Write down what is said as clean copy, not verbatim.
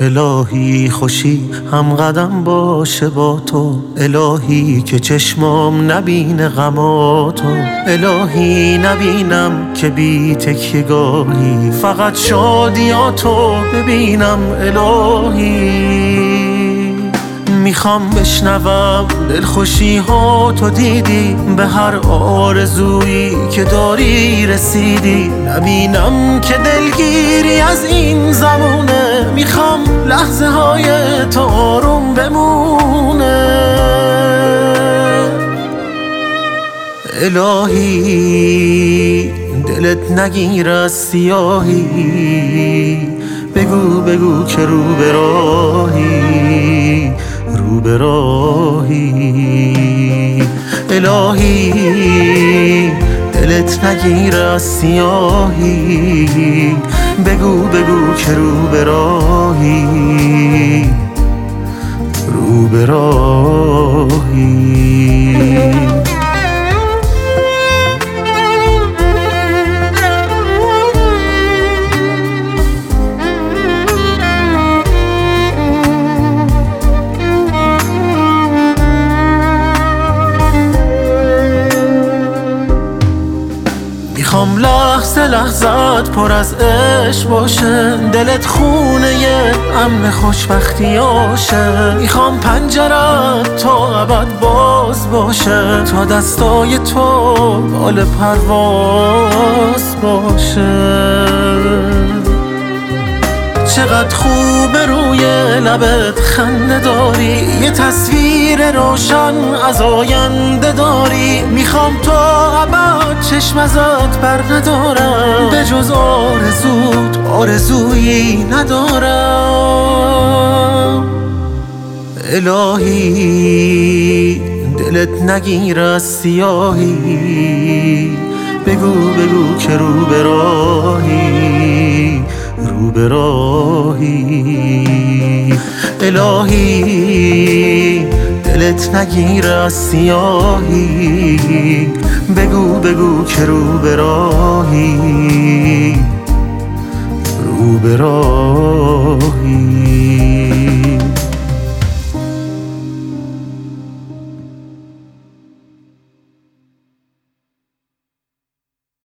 الهی خوشی هم قدم باشه با تو، الهی که چشمام نبینه غماتو، الهی نبینم که بی تکیه‌گاهی، فقط شادیاتو ببینم الهی. میخوام بشنوم دلخوشی ها تو دیدی، به هر آرزویی که داری رسیدی، نبینم که دلگیری از این زمونه، میخوام لحظه های تو آروم بمونه. الهی دلت نگیر از سیاهی، بگو بگو که رو به راهی، رو به راهی. الهی دلت نگیر از سیاهی، بگو بگو که رو به راهی، رو به راهی. میخوام لحظه لحظت پر از عشق باشه، دلت خونه یه امن خوشبختیاشه، میخوام پنجرت تا ابد باز باشه، تا دستای تو بال پرواز باشه. چقدر خوبه روی لبت خنده داری، یه تصویر روشن از آینده داری، میخوام تا ابد چشم ازت بر ندارم، به جز آرزوت آرزویی ندارم. الهی دلت نگیر از سیاهی، بگو بگو که رو به راهی، رو به راهی. الهی دلت نگیر از سیاهی، بگو بگو که رو به راهی، رو به راهی.